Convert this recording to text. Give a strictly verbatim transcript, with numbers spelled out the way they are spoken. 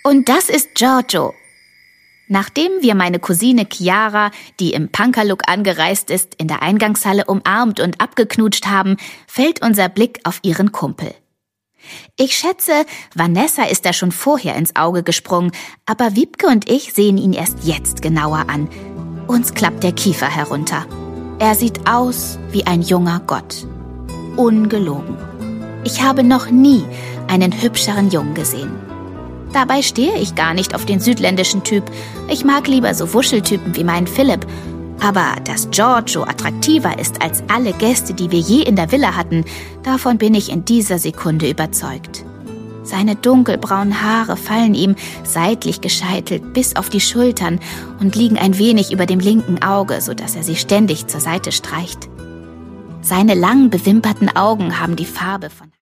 Und das ist Giorgio. Nachdem wir meine Cousine Chiara, die im Punkerlook angereist ist, in der Eingangshalle umarmt und abgeknutscht haben, fällt unser Blick auf ihren Kumpel. Ich schätze, Vanessa ist da schon vorher ins Auge gesprungen, aber Wiebke und ich sehen ihn erst jetzt genauer an. Uns klappt der Kiefer herunter. Er sieht aus wie ein junger Gott. Ungelogen. Ich habe noch nie einen hübscheren Jungen gesehen. Dabei stehe ich gar nicht auf den südländischen Typ. Ich mag lieber so Wuscheltypen wie meinen Philipp. Aber dass Giorgio attraktiver ist als alle Gäste, die wir je in der Villa hatten, davon bin ich in dieser Sekunde überzeugt. Seine dunkelbraunen Haare fallen ihm, seitlich gescheitelt, bis auf die Schultern und liegen ein wenig über dem linken Auge, sodass er sie ständig zur Seite streicht. Seine langen, bewimperten Augen haben die Farbe von